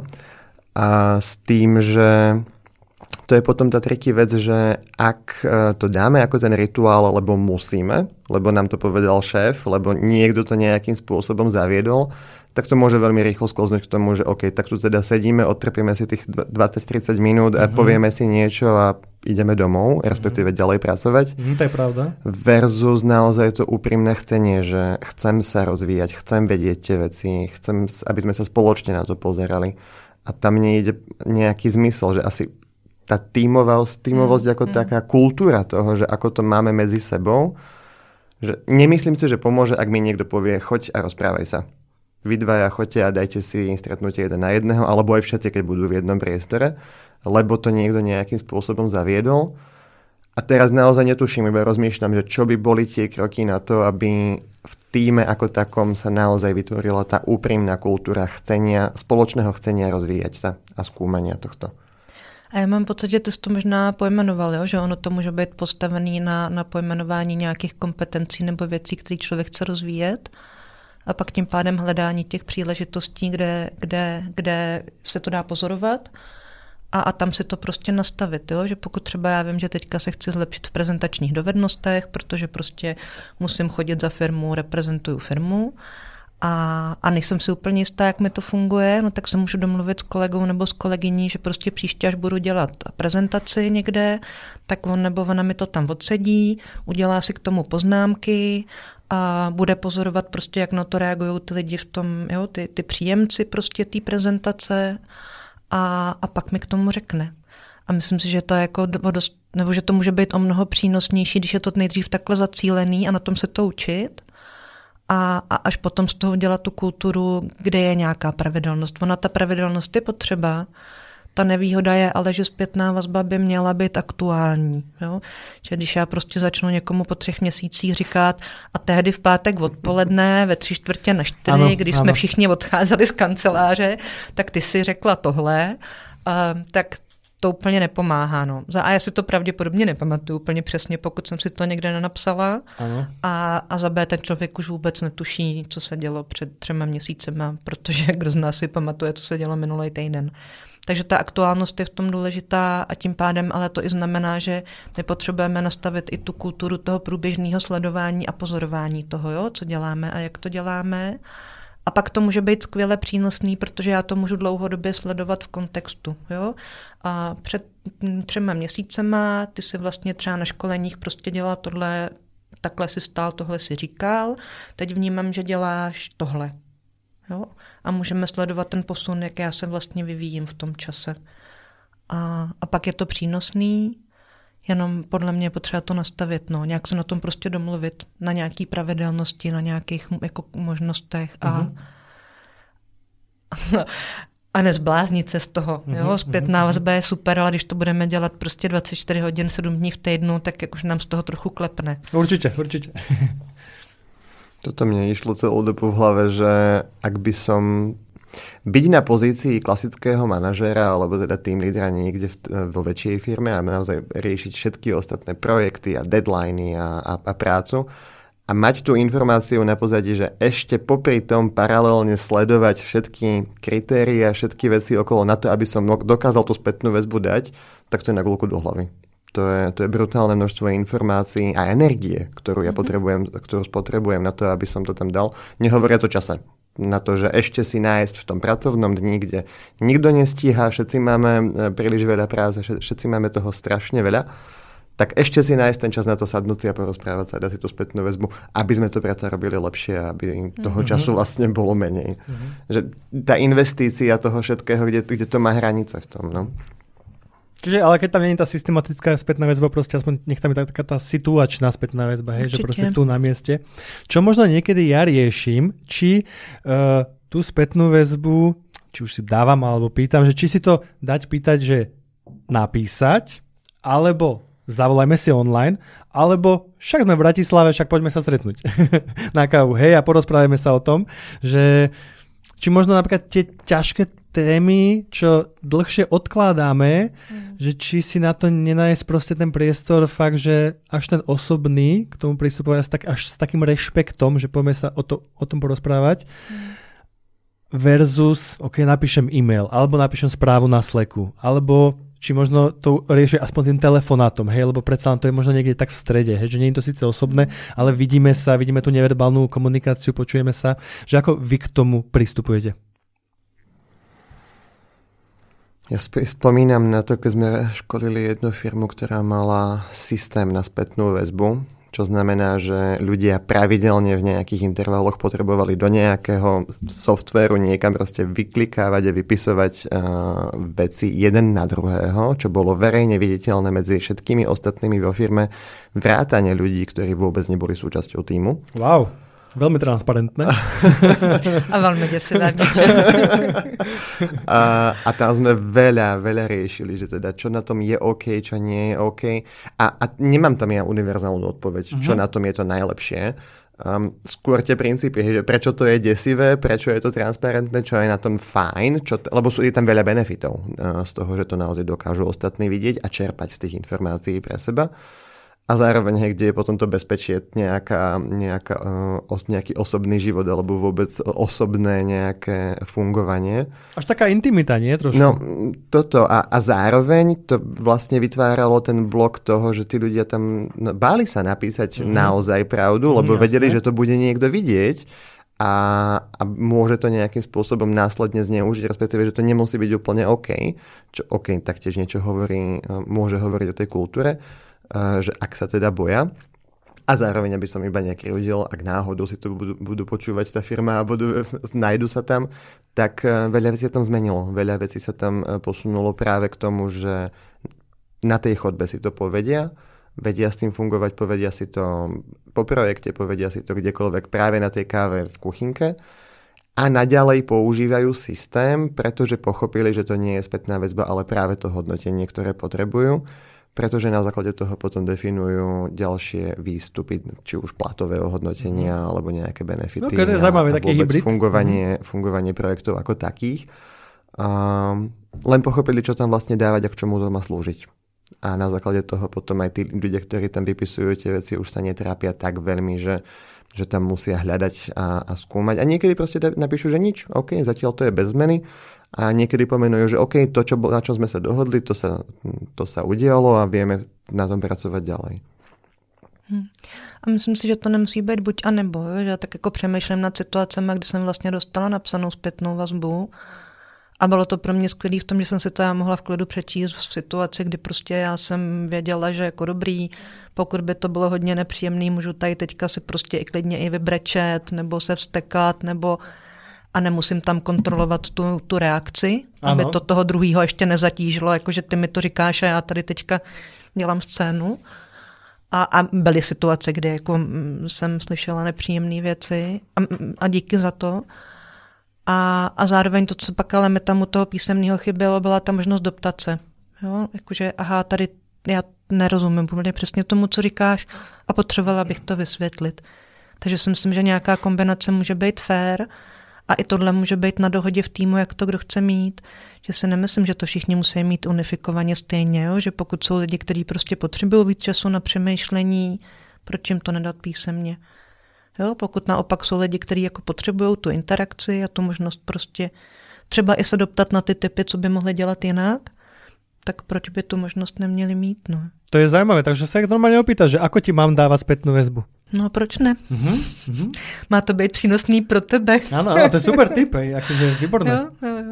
A s tým, že to je potom tá triky vec, že ak to dáme ako ten rituál, lebo musíme, lebo nám to povedal šéf, lebo niekto to nejakým spôsobom zaviedol, tak to môže veľmi rýchlo sklznúť k tomu, že OK, tak tu teda sedíme, odtrpieme si tých dvadsať tridsať minút a uh-huh. povieme si niečo a ideme domov, respektíve uh-huh. ďalej pracovať. Uh-huh, to je pravda. Versus naozaj to úprimné chcenie, že chcem sa rozvíjať, chcem vedieť tie veci, chcem, aby sme sa spoločne na to pozerali. A tam nejde nejaký zmysel, že asi tá tímovosť, tímovosť uh-huh. ako taká kultúra toho, že ako to máme medzi sebou, že nemyslím si, že pomôže, ak mi niekto povie, choď a rozprávaj sa. Vy dvaja choďte a dajte si stretnutie jeden na jedného, alebo aj všetci, keď budú v jednom priestore, lebo to niekto nejakým spôsobom zaviedol. A teraz naozaj netuším, iba rozmýšľam, že čo by boli tie kroky na to, aby v tíme ako takom sa naozaj vytvorila tá úprimná kultúra chcenia, spoločného chcenia rozvíjať sa a skúmania tohto. A já mám pocit, že ty jsi to možná pojmenoval, jo? Že ono to může být postavený na, na pojmenování nějakých kompetencí nebo věcí, které člověk chce rozvíjet. A pak tím pádem hledání těch příležitostí, kde, kde, kde se to dá pozorovat a, a tam si to prostě nastavit. Jo? Že pokud třeba já vím, že teďka se chci zlepšit v prezentačních dovednostech, protože prostě musím chodit za firmu, reprezentuju firmu a, a nejsem si úplně jistá, jak mi to funguje, no tak se můžu domluvit s kolegou nebo s kolegyní, že prostě příště, až budu dělat prezentaci někde, tak on nebo ona mi to tam odsedí, udělá si k tomu poznámky a bude pozorovat prostě, jak na to reagují ty lidi v tom, jo, ty, ty příjemci prostě té prezentace a, a pak mi k tomu řekne. A myslím si, že to je jako dost, nebo že to může být o mnoho přínosnější, když je to nejdřív takhle zacílený a na tom se to učit. A, a až potom z toho dělat tu kulturu, kde je nějaká pravidelnost. Ona ta pravidelnost je potřeba, ta nevýhoda je ale, že zpětná vazba by měla být aktuální. Jo? Že když já prostě začnu někomu po třech měsících říkat a tehdy v pátek odpoledne ve tři čtvrtě na čtyři, ano, když ano. jsme všichni odcházeli z kanceláře, tak ty si řekla tohle, a, tak to úplně nepomáhá. No. Za A já si to pravděpodobně nepamatuju úplně přesně, pokud jsem si to někde nenapsala. Ano. A, a za B ten člověk už vůbec netuší, co se dělo před třema měsícema, protože kdo z nás si pamatuje, co se dělo minulý týden. Takže ta aktuálnost je v tom důležitá a tím pádem ale to i znamená, že my potřebujeme nastavit i tu kulturu toho průběžného sledování a pozorování toho, jo, co děláme a jak to děláme. A pak to může být skvěle přínosný, protože já to můžu dlouhodobě sledovat v kontextu. Jo? A před třema měsícema ty si vlastně třeba na školeních prostě dělal tohle, takhle si stál, tohle si říkal, teď vnímám, že děláš tohle. Jo? A můžeme sledovat ten posun, jak já se vlastně vyvíjím v tom čase. A, a pak je to přínosný, jenom podle mě je potřeba to nastavit, no, nějak se na tom prostě domluvit, na nějaký pravidelnosti, na nějakých jako možnostech a, mm-hmm. a nezbláznit se z toho. Mm-hmm. Jo? Zpětná vazba je super, ale když to budeme dělat prostě dvacet čtyři hodin, sedm dní v týdnu, tak jak už nám z toho trochu klepne. Určitě, určitě. Toto mne išlo celú dobu v hlave, že ak by som byť na pozícii klasického manažéra alebo teda tým lídra niekde v, vo väčšej firme a naozaj riešiť všetky ostatné projekty a deadliny a, a, a prácu a mať tú informáciu na pozadí, že ešte popri tom paralelne sledovať všetky kritéria, všetky veci okolo na to, aby som dokázal tú spätnú väzbu dať, tak to je na guľku do hlavy. To je, to je brutálne množstvo informácií a energie, ktorú ja potrebujem, ktorú spotrebujem na to, aby som to tam dal. Nehovoria to čase. Na to, že ešte si nájsť v tom pracovnom dni, kde nikto nestíha, všetci máme príliš veľa práce, všetci máme toho strašne veľa, tak ešte si nájsť ten čas na to sadnúť si a porozprávať sa a dať si tú spätnú väzbu, aby sme to práca robili lepšie, aby toho mm-hmm. času vlastne bolo menej. Mm-hmm. Že tá investícia toho všetkého, kde, kde to má hranice v tom, no. Čiže, ale keď tam nie je tá systematická spätná väzba, proste aspoň nech tam je taká tá situačná spätná väzba, hej, že proste tu na mieste. Čo možno niekedy ja riešim, či uh, tú spätnú väzbu, či už si dávam alebo pýtam, že či si to dať pýtať, že napísať, alebo zavolajme si online, alebo však sme v Bratislave, však poďme sa stretnúť na kávu, hej, a porozprávajme sa o tom, že či možno napríklad tie ťažké témy, čo dlhšie odkladáme, mm. že či si na to nenájsť proste ten priestor fakt, že až ten osobný k tomu pristupovať až, tak, až s takým rešpektom, že poďme sa o, to, o tom porozprávať, mm. versus, ok, napíšem e-mail, alebo napíšem správu na Slacku, alebo či možno to riešia aspoň tým telefonátom, hej, lebo predsa to je možno niekde tak v strede, hej, že nie je to síce osobné, ale vidíme sa, vidíme tú neverbálnu komunikáciu, počujeme sa, že ako vy k tomu pristupujete? Ja sp- spomínam na to, keď sme školili jednu firmu, ktorá mala systém na spätnú väzbu, čo znamená, že ľudia pravidelne v nejakých intervaloch potrebovali do nejakého softvéru niekam proste vyklikávať a vypisovať uh, veci jeden na druhého, čo bolo verejne viditeľné medzi všetkými ostatnými vo firme, vrátane ľudí, ktorí vôbec neboli súčasťou tímu. Wow. Veľmi transparentné. A veľmi desivé. a, a tam sme veľa, veľa riešili, že teda čo na tom je OK, čo nie je OK. A, a nemám tam ja univerzálnu odpoveď, uh-huh. čo na tom je to najlepšie. Um, skôr tie princípy, že prečo to je desivé, prečo je to transparentné, čo je na tom fajn, čo t- lebo sú, je tam veľa benefitov uh, z toho, že to naozaj dokážu ostatní vidieť a čerpať z tých informácií pre seba. A zároveň, hej, kde je potom to bezpečie, nejaká, nejaká, uh, os, nejaký osobný život alebo vôbec osobné nejaké fungovanie. Až taká intimita, nie? Trošku. No, toto. A, a zároveň to vlastne vytváralo ten blok toho, že tí ľudia tam no, báli sa napísať mm. naozaj pravdu, lebo mm, vedeli, že to bude niekto vidieť a, a môže to nejakým spôsobom následne zneužiť, respektíve, že to nemusí byť úplne OK. Čo OK, taktiež niečo hovorí, môže hovoriť o tej kultúre. Uh, že ak sa teda boja. A zároveň, aby som iba nejaký rozdiel, ak náhodou si to budú, budú počúvať tá firma a budú, nájdu sa tam, tak uh, veľa vecí sa tam zmenilo. Veľa vecí sa tam uh, posunulo práve k tomu, že na tej chodbe si to povedia, vedia s tým fungovať, povedia si to po projekte, povedia si to kdekoľvek, práve na tej káve v kuchynke a naďalej používajú systém, pretože pochopili, že to nie je spätná väzba, ale práve to hodnotenie, ktoré potrebujú. Pretože na základe toho potom definujú ďalšie výstupy, či už platového hodnotenia, mm. alebo nejaké benefity no, je a, a vôbec hybrid. fungovanie, mm. fungovanie projektov ako takých. Um, len pochopili, čo tam vlastne dávať a k čomu to má slúžiť. A na základe toho potom aj tí ľudia, ktorí tam vypisujú tie veci, už sa netrápia tak veľmi, že, že tam musia hľadať a, a skúmať. A niekedy proste napíšu, že nič, OK, zatiaľ to je bez zmeny. A niekedy pomenujú, že OK, to, čo, na čom sme sa dohodli, to sa, to sa udialo a vieme na tom pracovať ďalej. Hmm. A myslím si, že to nemusí být buď a nebo. Že já tak jako přemýšlím nad situacemi, kdy jsem vlastně dostala napsanou zpětnou vazbu a bylo to pro mě skvělý v tom, že jsem si to já mohla v klidu přečíst v situaci, kdy prostě já jsem věděla, že jako dobrý, pokud by to bylo hodně nepříjemný, můžu tady teďka si prostě i klidně i vybrečet nebo se vztekat nebo a nemusím tam kontrolovat tu, tu reakci, ano. Aby to toho druhýho ještě nezatížilo, jakože ty mi to říkáš a já tady teďka dělám scénu. A, a byly situace, kdy jako jsem slyšela nepříjemné věci a, a díky za to. A, a zároveň to, co pak ale mi tam u toho písemného chybělo, byla ta možnost doptat se. Jo? Jakože aha, tady já nerozumím úplně přesně tomu, co říkáš a potřebovala bych to vysvětlit. Takže si myslím, že nějaká kombinace může být fair. A i tohle může být na dohodě v týmu, jak to kdo chce mít. Že si nemyslím, že to všichni musí mít unifikovaně stejně. Jo? Že pokud jsou lidi, kteří prostě potřebují víc času na přemýšlení, proč jim to nedat písemně. Jo? Pokud naopak jsou lidi, kteří jako potřebují tu interakci a tu možnost prostě třeba i se doptat na ty typy, co by mohli dělat jinak, tak proč by tu možnost neměli mít? No. To je zajímavé, takže sa normálne opýta, že ako ti mám dávať spätnú väzbu? No proč ne? Uh-huh, uh-huh. Má to být přínosný pro tebe. Áno, áno, to je super tip, akože výborné. Jo, jo, jo.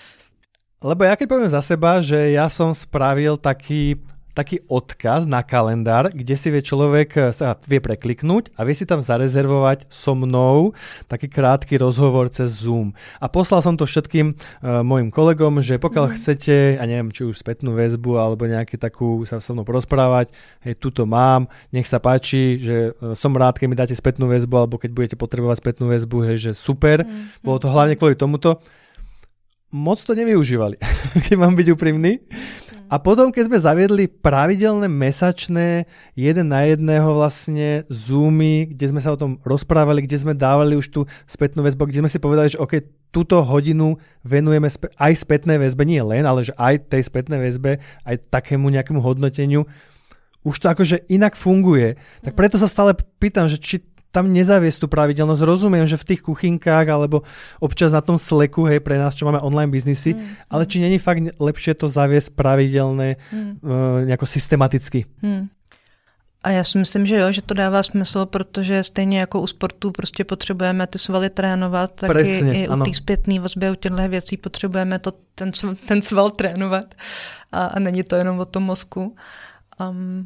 Lebo ja keď poviem za seba, že ja som spravil taký, taký odkaz na kalendár, kde si vie človek sa vie prekliknúť a vie si tam zarezervovať so mnou taký krátky rozhovor cez Zoom. A poslal som to všetkým uh, mojim kolegom, že pokiaľ mm. chcete, a neviem, či už spätnú väzbu alebo nejaký takú sa so mnou porozprávať, hej, tuto mám, nech sa páči, že uh, som rád, keď mi dáte spätnú väzbu alebo keď budete potrebovať spätnú väzbu, hej, že super. Mm. Bolo to hlavne kvôli tomuto. Moc to nevyužívali, keď mám byť úprimný. A potom, keď sme zaviedli pravidelné mesačné jeden na jedného vlastne Zoomy, kde sme sa o tom rozprávali, kde sme dávali už tú spätnú väzbu, kde sme si povedali, že OK, túto hodinu venujeme sp- aj spätnej väzbe, nie len, ale že aj tej spätnej väzbe, aj takému nejakému hodnoteniu. Už to akože inak funguje. Tak preto sa stále pýtam, že či tam nezaviesť tú pravidelnosť. Rozumiem, že v tých kuchynkách alebo občas na tom Slacku, hej, pre nás, čo máme online biznisy, mm. ale či není fakt lepšie to zaviesť pravidelné, mm. uh, nejako systematicky? Mm. A já si myslím, že jo, že to dává smysl, protože stejně jako u sportu prostě potřebujeme ty svaly trénovat, tak Presne, i u té zpětné vazby, u těchto věcí potřebujeme to, ten, ten sval trénovat a, a není to jenom o tom mozku. Um,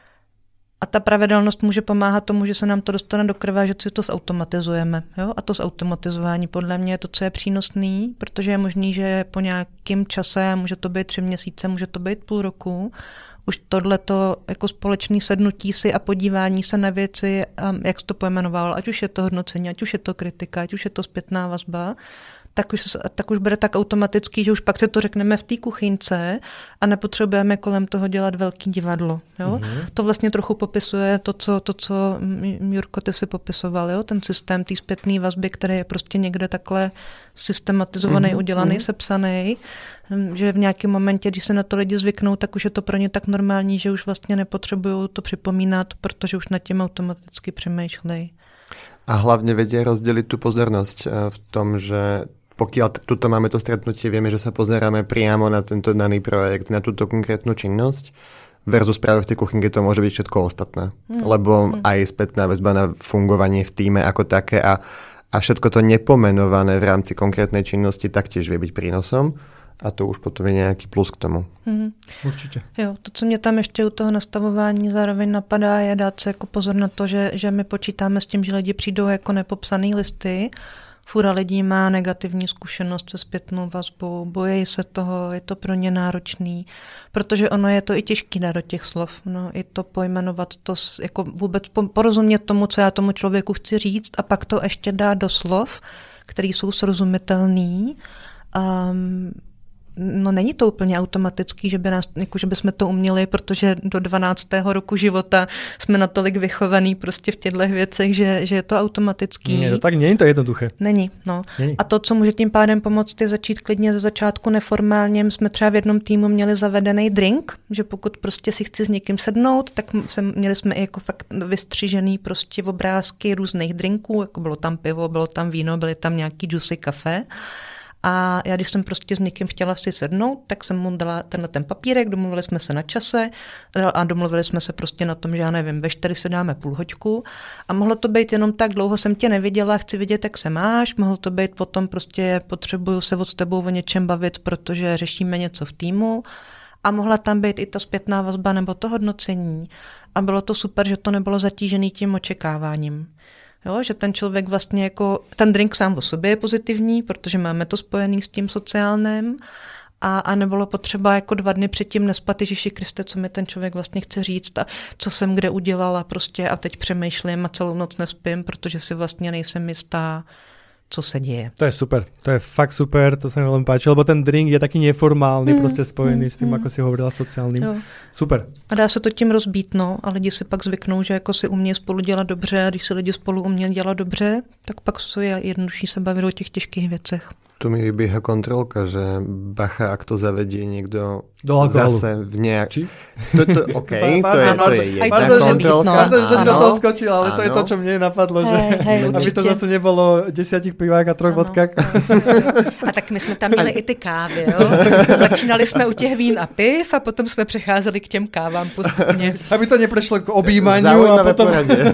A ta pravidelnost může pomáhat tomu, že se nám to dostane do krve, že si to zautomatizujeme. Jo? A to zautomatizování podle mě je to, co je přínosný, protože je možný, že po nějakém čase, může to být tři měsíce, může to být půl roku, už tohleto jako společný sednutí si a podívání se na věci, jak jsi to pojmenoval, ať už je to hodnocení, ať už je to kritika, ať už je to zpětná vazba, tak už, tak už bude tak automatický, že už pak se to řekneme v té kuchynce a nepotřebujeme kolem toho dělat velký divadlo. Jo? Mm-hmm. To vlastně trochu popisuje to, co, to, co Jurko, ty si popisoval, jo? Ten systém té zpětné vazby, který je prostě někde takhle systematizovaný, mm-hmm. udělaný, mm-hmm. sepsaný, že v nějakém momentě, když se na to lidi zvyknou, tak už je to pro ně tak normální, že už vlastně nepotřebují to připomínat, protože už nad tím automaticky přemýšlejí. A hlavne vedia rozdeliť tú pozornosť v tom, že pokiaľ tuto máme to stretnutie, vieme, že sa pozeráme priamo na tento daný projekt, na túto konkrétnu činnosť, versus práve v tej kuchynke to môže byť všetko ostatné. Mm. Lebo mm. aj spätná väzba na fungovanie v tíme ako také a, a všetko to nepomenované v rámci konkrétnej činnosti taktiež vie byť prínosom. A to už potom je nějaký plus k tomu. Mm. Určitě. Jo, to, co mě tam ještě u toho nastavování zároveň napadá, je dát se jako pozor na to, že, že my počítáme s tím, že lidi přijdou jako nepopsaný listy. Fura lidí má negativní zkušenost se zpětnou vazbou, bojí se toho, je to pro ně náročný, protože ono je to i těžký dát do těch slov. No, i to pojmenovat, to jako vůbec porozumět tomu, co já tomu člověku chci říct a pak to ještě dát do slov, které jsou srozumitelný. Um, No není to úplně automatický, že by nás, jako, že bychom to uměli, protože do dvanáctého roku života jsme natolik vychovaný prostě v těchto věcech, že, že je to automatický. Nie, to tak není to jednoduché. Není, no. Není. A to, co může tím pádem pomoct, je začít klidně ze začátku neformálně. My jsme třeba v jednom týmu měli zavedený drink, že pokud prostě si chci s někým sednout, tak se, měli jsme i jako fakt vystřižený prostě obrázky různých drinků, jako bylo tam pivo, bylo tam víno, byly tam nějaký juicy kafe. A já, když jsem prostě s někým chtěla si sednout, tak jsem mu dala tenhle ten papírek, domluvili jsme se na čase a domluvili jsme se prostě na tom, že já nevím, ve čtyři si dáme půl hoďku a mohlo to být jenom tak, dlouho jsem tě neviděla, chci vidět, jak se máš, mohlo to být potom prostě potřebuju se s tebou o něčem bavit, protože řešíme něco v týmu a mohla tam být i ta zpětná vazba nebo to hodnocení a bylo to super, že to nebylo zatížený tím očekáváním. Jo, že ten člověk vlastně jako, ten drink sám o sobě je pozitivní, protože máme to spojený s tím sociálním a, a nebylo potřeba jako dva dny předtím nespat, Ježiši Kriste, co mi ten člověk vlastně chce říct a co jsem kde udělala prostě a teď přemýšlím a celou noc nespím, protože si vlastně nejsem jistá, co se děje. To je super, to je fakt super, to sa mi veľmi páči, lebo ten drink je taký neformálny, mm, proste spojený mm, s tým, mm. ako si hovorila, sociálnym. Jo. Super. A dá se to tím rozbít, no, a lidi si pak zvyknou, že jako si umějí spolu dělat dobře a když si lidi spolu umějí dělat dobře, tak pak je jednodušší se bavit o těch těžkých věcech. Tu mi vybieha kontrolka, že bacha, ak to zavedie niekto zase v nejak... To, to, OK, to je, to je jedna pardon, kontrolka. Pardon, že som do toho skočil, ale to je to, čo mne napadlo, že hej, hej, aby to zase nebolo desiatich pivák a troch vodkách. A tak my jsme tam měli i ty kávy, jo. Začínali jsme u těch vín a piv a potom jsme přecházeli k těm kávám postupně. Aby to neprešlo k objímaniu a potom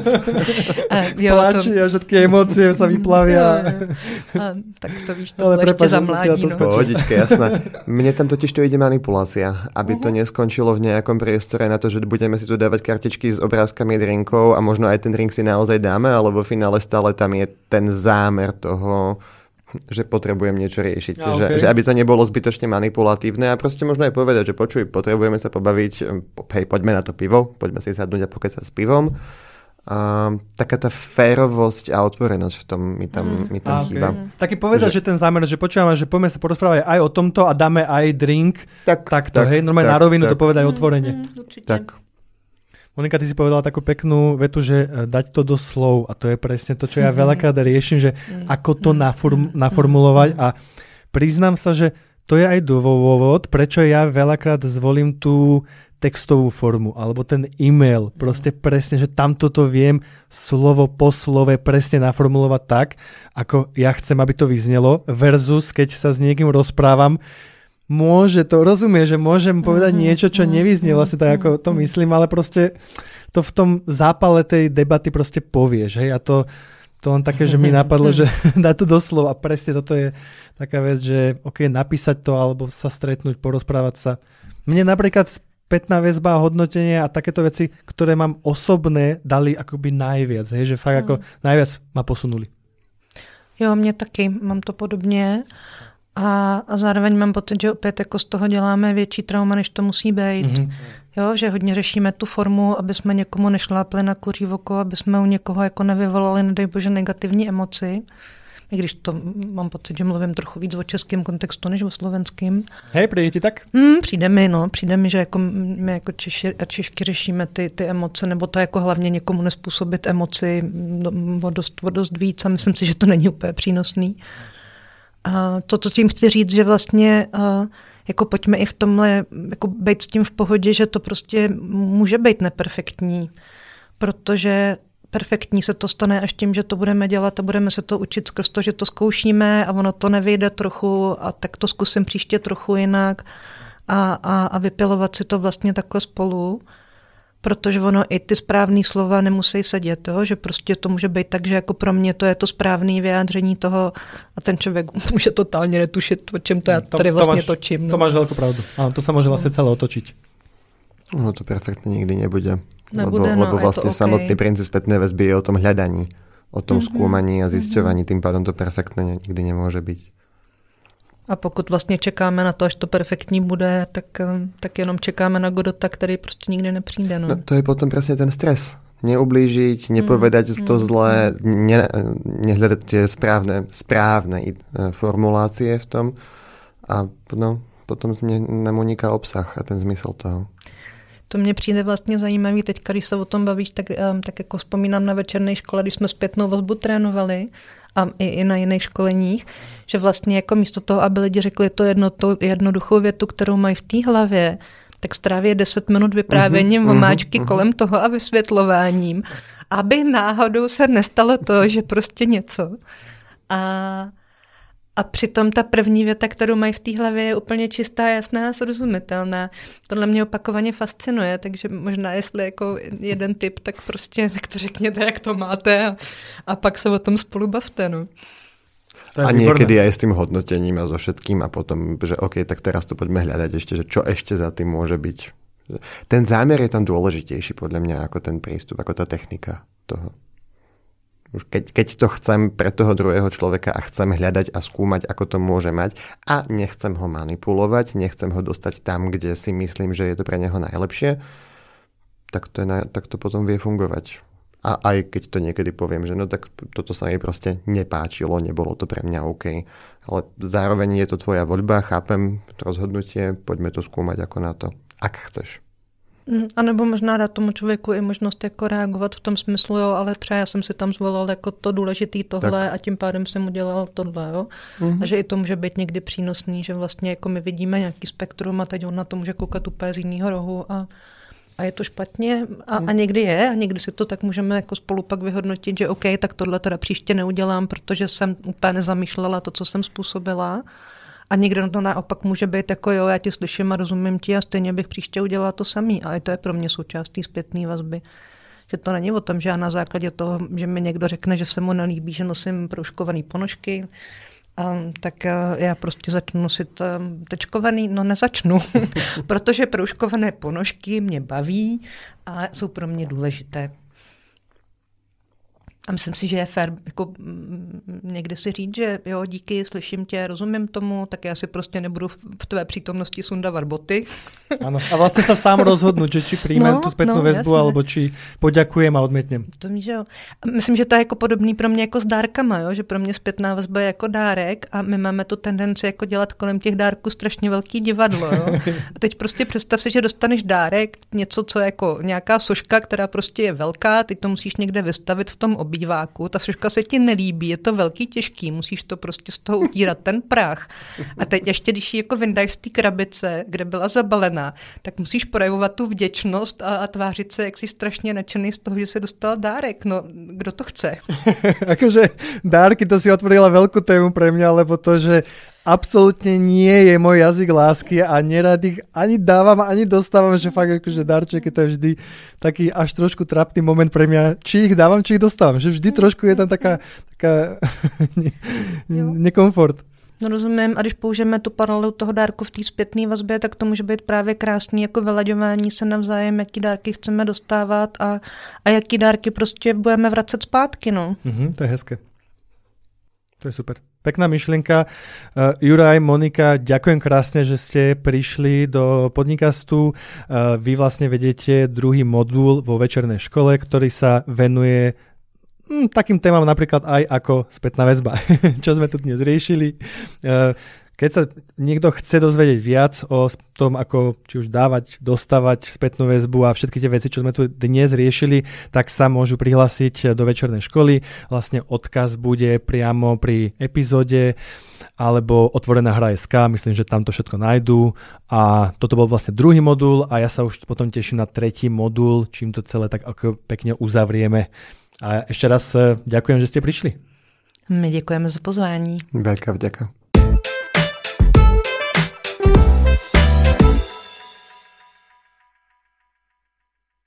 pláči a všetky emócie sa vyplavia. Tak to víš, to ale ešte zamládí. No. Pohodičke, jasné. Mne tam totiž to ide manipulácia, aby to neskončilo v nejakom priestore na to, že budeme si tu dávať kartičky s obrázkami drinkov a možno aj ten drink si naozaj dáme, ale vo finále stále tam je ten zámer toho, že potrebujem niečo riešiť. Ja, okay. že, že aby to nebolo zbytočne manipulatívne a proste možno aj povedať, že počuj, potrebujeme sa pobaviť, hej, poďme na to pivo, poďme si sadnúť a pokecať s pivom. Uh, taká tá férovosť a otvorenosť v tom mi tam, mm. mi tam okay. chýba. Taký povedať, že... že ten zámer, že počúvame, že poďme sa porozprávať aj o tomto a dáme aj drink, tak, takto, tak, hej, normálne tak, na rovinu tak. To povedať otvorene. Mm, tak. Monika, ty si povedala takú peknú vetu, že dať to do slov a to je presne to, čo ja veľakrát riešim, že ako to naform, naformulovať a priznám sa, že to je aj dôvod, prečo ja veľakrát zvolím tú textovú formu, alebo ten e-mail, proste presne, že tamto to viem slovo po slove presne naformulovať tak, ako ja chcem, aby to vyznelo, versus keď sa s niekým rozprávam, môže to, rozumie, že môžem povedať niečo, čo nevyznie vlastne tak, ako to myslím, ale proste to v tom zápale tej debaty proste povieš, hej, a to, to len také, že mi napadlo, že dá to doslova a presne toto je taká vec, že ok, napísať to, alebo sa stretnúť, porozprávať sa. Mne napríklad spätná väzba a hodnotenie a takéto veci, ktoré mám osobné, dali akoby najviac, hej, že fakt mm. ako najviac ma posunuli. Jo, mě taky, mám to podobně a, a zároveň mám pocit, že opět jako z toho děláme větší trauma, než to musí být. Mm-hmm. Jo, že hodně řešíme tu formu, aby jsme někomu nešlápli na kuří oko, aby jsme u někoho jako nevyvolali, nedej bože, negativní emoci. I když to mám pocit, že mluvím trochu víc o českém kontextu, než o slovenským. Hej, přijde ti tak? Hmm, přijde mi, no. Přijde mi, že jako my jako Češi a Češky řešíme ty, ty emoce, nebo to jako hlavně někomu nespůsobit emoci o dost, o dost víc a myslím si, že to není úplně přínosný. A to, co tím chci říct, že vlastně jako pojďme i v tomhle jako být s tím v pohodě, že to prostě může být neperfektní, protože perfektní se to stane až tím, že to budeme dělat a budeme se to učit skrz to, že to zkoušíme a ono to nevyjde trochu a tak to zkusím příště trochu jinak a, a, a vypilovat si to vlastně takhle spolu, protože ono i ty správný slova nemusí sedět, jo? Že prostě to může být tak, že jako pro mě to je to správné vyjádření toho a ten člověk může totálně netušit, o čem to já tady vlastně to máš, točím. No. To máš veľkú pravdu. Áno, to sa môže vlastne celé otočiť. No to perfektne nikdy nebude. Nebude, lebo, no, lebo vlastne okay. samotný princíp spätnej väzby je o tom hľadaní, o tom mm-hmm. skúmaní a zisťovaní, tým pádom to perfektné nikdy nemôže byť. A pokud vlastně čekáme na to, až to perfektní bude, tak, tak jenom čekáme na Godota, který prostě nikdy nepřijde. No. No, to je potom presne ten stres. Neublížiť, nepovedať mm, to mm, zlé, ne, nehľadať tie správne, správne formulácie v tom a no, potom nám uniká obsah a ten zmysel toho. To mně přijde vlastně zajímavý, teď, když se o tom bavíš, tak, tak jako vzpomínám na večerné škole, když jsme zpětnou vazbu trénovali a i, i na jiných školeních, že vlastně jako místo toho, aby lidi řekli to jedno, tu jednoduchou větu, kterou mají v té hlavě, tak stráví deset minut vyprávěním uh-huh, omáčky uh-huh, kolem toho a vysvětlováním, aby náhodou se nestalo to, že prostě něco. A A přitom ta první věta, kterou mají v té hlavě, je úplně čistá, jasná a srozumitelná. Tohle mě opakovaně fascinuje, takže možná jestli jako jeden tip, tak prostě tak to řekněte, jak to máte a, a pak se o tom spolu bavte. No. A niekedy aj s tým hodnotením a so všetkým a potom, že OK, tak teraz to poďme hľadať ešte, že čo ešte za tým môže byť. Ten zámer je tam dôležitejší podľa mňa ako ten prístup, ako tá technika toho. Už keď, keď to chcem pre toho druhého človeka a chcem hľadať a skúmať, ako to môže mať a nechcem ho manipulovať, nechcem ho dostať tam, kde si myslím, že je to pre neho najlepšie, tak to, je na, tak to potom vie fungovať. A aj keď to niekedy poviem, že no tak toto sa mi proste nepáčilo, nebolo to pre mňa OK. Ale zároveň je to tvoja voľba, chápem rozhodnutie, poďme to skúmať ako na to, ak chceš. A nebo možná dát tomu člověku i možnost jako reagovat v tom smyslu, jo, ale třeba já jsem si tam zvolil jako to důležitý tohle tak. A tím pádem jsem udělal tohle, jo. Mm-hmm. A že i to může být někdy přínosný, že vlastně jako my vidíme nějaký spektrum a teď on na to může koukat úplně z jiného rohu a, a je to špatně a, mm. a někdy je a někdy si to tak můžeme jako spolu pak vyhodnotit, že OK, tak tohle teda příště neudělám, protože jsem úplně nezamýšlela to, co jsem způsobila. A někdo to naopak může být jako jo, já ti slyším a rozumím ti a stejně bych příště udělala to samý. A to je pro mě součástí zpětné vazby. Že to není o tom, že já na základě toho, že mi někdo řekne, že se mu nelíbí, že nosím proužkovaný ponožky, um, tak já prostě začnu nosit um, tečkovaný, no nezačnu, protože proužkované ponožky mě baví a jsou pro mě důležité. A myslím si, že je fér jako někdy si říct, že jo, díky, slyším tě, rozumím tomu, tak já si prostě nebudu v tvé přítomnosti sundávat boty. Ano, a vlastně se sám rozhodnout, že či přijmem no, tu zpětnou no, väzbu, jasne. Alebo či poďakujem a odmětnem. To mi, že jo. Myslím, že to je jako podobný pro mě jako s dárkama, jo? Že pro mě zpětná vazba je jako dárek a my máme tu tendenci jako dělat kolem těch dárků strašně velký divadlo. Jo? A teď prostě představ si, že dostaneš dárek, něco, co je jako nějaká soška, která prostě je velká, teď to musíš někde vystavit v tom obýváku, ta soška se ti nelíbí, je to velký, těžký, musíš to prostě z toho utírat ten prach. A teď ještě, když ji jako vyndáš z té krabice, kde byla zabalená, tak musíš projevovat tu vděčnost a, a tvářit se, jak jsi strašně nadšený z toho, že se dostal dárek. No, kdo to chce? Akože dárky, to si otvorila veľkú tému pre mňa, lebo to, že absolútne nie je môj jazyk lásky a nerad ich ani dávam, ani dostávam, že fakt akože darčeky, to je vždy taký až trošku trapný moment pre mňa, či ich dávam, či ich dostávam, že vždy trošku je tam taká, taká nekomfort. No rozumím, a když použijeme tu paralelu toho dárku v té zpětné vazbě, tak to může být právě krásný jako vylaďování se navzájem, jaký dárky chceme dostávat a, a jaký dárky prostě budeme vracet zpátky, no. Mm-hmm, to je hezké. To je super. Pekná myšlienka. Uh, Juraj, Monika, ďakujem krásne, že ste prišli do Podnikastu. Uh, vy vlastne vedete druhý modul vo večernej škole, ktorý sa venuje hm, takým témam napríklad aj ako spätná väzba, čo sme tu dnes riešili. Uh, keď sa niekto chce dozvedieť viac o tom, ako či už dávať, dostávať spätnú väzbu a všetky tie veci, čo sme tu dnes riešili, tak sa môžu prihlásiť do večernej školy. Vlastne odkaz bude priamo pri epizóde alebo otvorená hra bodka es ká. Myslím, že tam to všetko nájdú. A toto bol vlastne druhý modul a ja sa už potom teším na tretí modul, čím to celé tak ako pekne uzavrieme. A ešte raz ďakujem, že ste prišli. My děkujeme za pozvání. Veľká vďaka.